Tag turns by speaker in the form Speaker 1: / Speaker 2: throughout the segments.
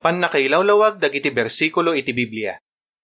Speaker 1: Pannakailawlawag dagiti bersikulo iti Biblia.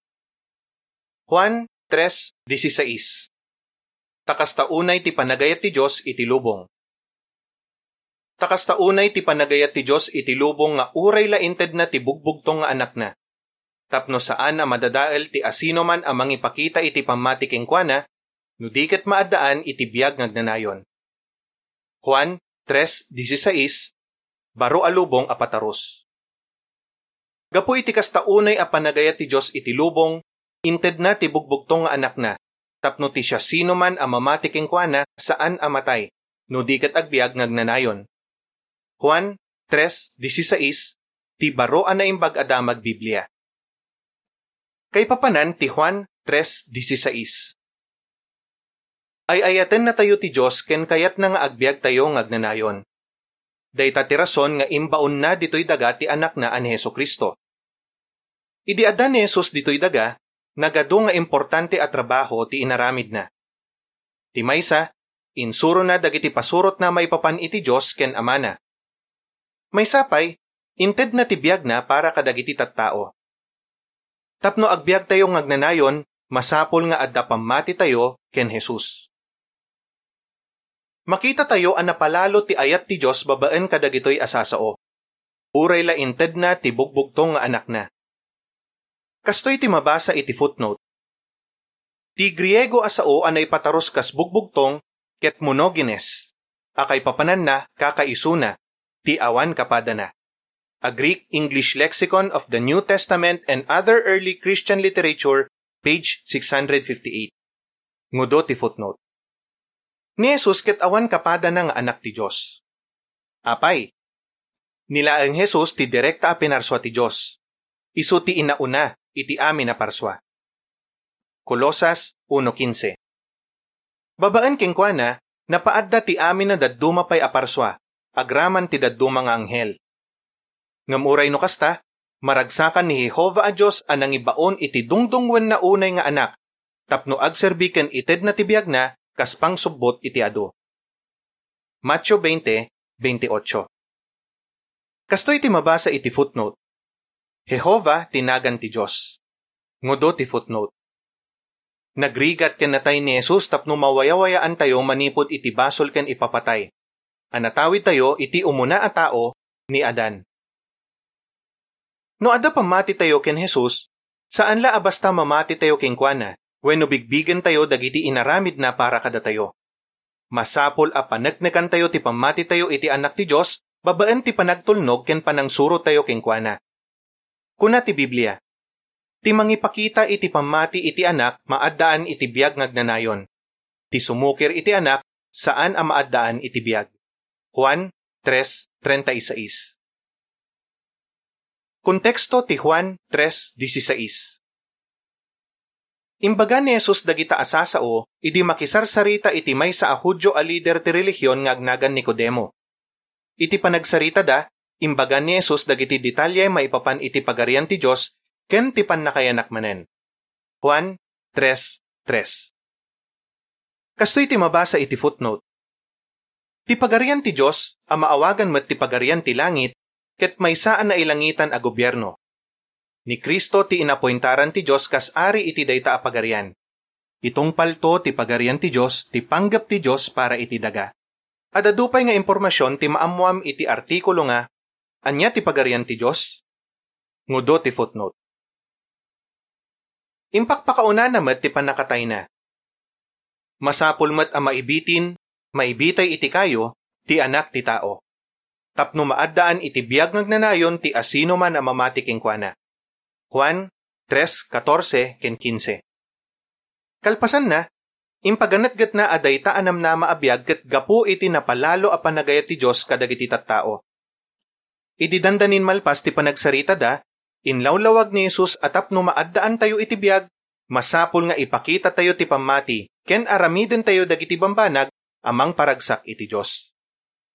Speaker 1: Juan 3:16. Takastaunay ti panagayat ti Dios iti lubong. Takastaunay ti panagayat ti Dios iti lubong nga uray lainted na ti bugbugtong nga anak na. Tapno saan a madadael ti asino man a mangipakita iti pamati kenkuana, no diket maadaan iti biag ngagnanayon. Juan 3:16. Baro a lubong a pataros. Gapu iti kastaunay a panagayat ti Dios iti lubong, inted na ti bugbugtong nga anak na, tapno ti siya sino man a mamati kenkuana saan a matay, no diket agbiag ngagnanayon. Juan 3:16. Ti baro a naimbag a damag Biblia. Kay papanan ti Juan 3:16. Ay-ayaten na tayo ti Dios ken kayat na nga agbiag tayo ngagnanayon. Dayta ti rason nga imbaon na ditoy daga ti anak na ani Hesukristo. Idi adda ni Jesus ditoy daga, nagado nga importante a trabaho ti inaramid na. Ti maysa, insuro na dagiti pasurot na maipapan iti Dios ken amana. May sapay, inted na ti biag na para kadagiti tattao. Tapno agbiag tayo ngagnanayon, masapol nga adda pamati tayo ken Jesus. Makita tayo a napalalo ti ayat ti Dios babaen kadagitoy asasao. Uray la inted na ti bugbugtong nga anak na. Kastoy ti mabasa iti footnote. Ti Griego asao anay pataros kas bugbugtong ket monogenes. Akay papanan na kakaisuna, ti awan kapada na. A Greek-English Lexicon of the New Testament and Other Early Christian Literature, page 658. Ngudo ti footnote. Ni Jesus ket awan kapada na nga anak ti Dios. Apay, nilaeng Jesus ti direkta a pinarswa ti Dios. Isu ti inauna iti amin na parswa. Kolosas 1:15. Babaan kenkuana, napaadda ti amin na dadduma pay a parswa, agraman ti dadduma nga anghel. Ngamuray no kasta, maragsakan ni Jehova a Dios a nangibaon iti dungdungwen na unay nga anak, tapno agserbi ken ited na ti biag na, kas pangsubbot iti adu. Matthew 20:28. Kastoy ti mabasa iti footnote. Jehova tinagan ti Dios. Ngudo ti footnote. Nagrigat ken natay ni Jesus tapno mawayawayaan tayo manipod iti basol ken ipapatay. Anatawid tayo iti umuna a tao ni Adan. No adda pamati tayo ken Jesus, saan la basta mamati tayo kenkuana? Wenno bigbigen tayo dagiti inaramid na para kada tayo. Masapol a panagnekan tayo ti pamati tayo iti anak ti Dios, babaen ti panagtulnog ken panangsuro tayo kenkuana. Kuna ti Biblia. Ti mangipakita iti pamati iti anak maaddaan iti biag ngagnanayon. Ti sumukir iti anak saan a maaddaan iti biag. Juan 3:36. Konteksto ti Juan 3:16. Imbaga ni Jesus dagita asasao, idi makisarsarita iti maysa a Hudyo a lider ti relihiyon nga agnagan Nicodemo. Iti panagsarita da, imbaga ni Jesus dagiti detalye maipapan iti pagarian ti Dios ken ti pannakayanak manen. Juan 3:3. Kastoy ti mabasa iti footnote. Ti pagarian ti Dios a maawagan met ti pagarian ti langit ket maysaan na ilangitan a gobyerno. Ni Kristo ti inapointaran ti Dios kas ari iti dayta a pagarian. Itong palto ti pagarian ti Dios, ti panggap ti Dios para iti daga. Adadupay nga impormasyon ti maamuam iti artikulo nga, anya ti pagarian ti Dios? Ngudo ti footnote. Impakpakauna na met ti panakatay na. Masapul met a maibitin, maibitay iti kayo, ti anak ti tao. Tapno maaddaan iti biag ngagnanayon ti asino man a mamati kenkuana. Juan 3:14-15. Kalpasan na, impaganatgat na adayta anam na maabiyag ket gapu iti napalalo a panagayat ti Dios kadagiti tattao. Idi dandanin malpas ti panagsarita da, inlawlawag ni Jesus atap no maaddaan tayo iti biag, masapol nga ipakita tayo ti pamati ken aramiden tayo dagiti bambanag amang paragsak iti Dios.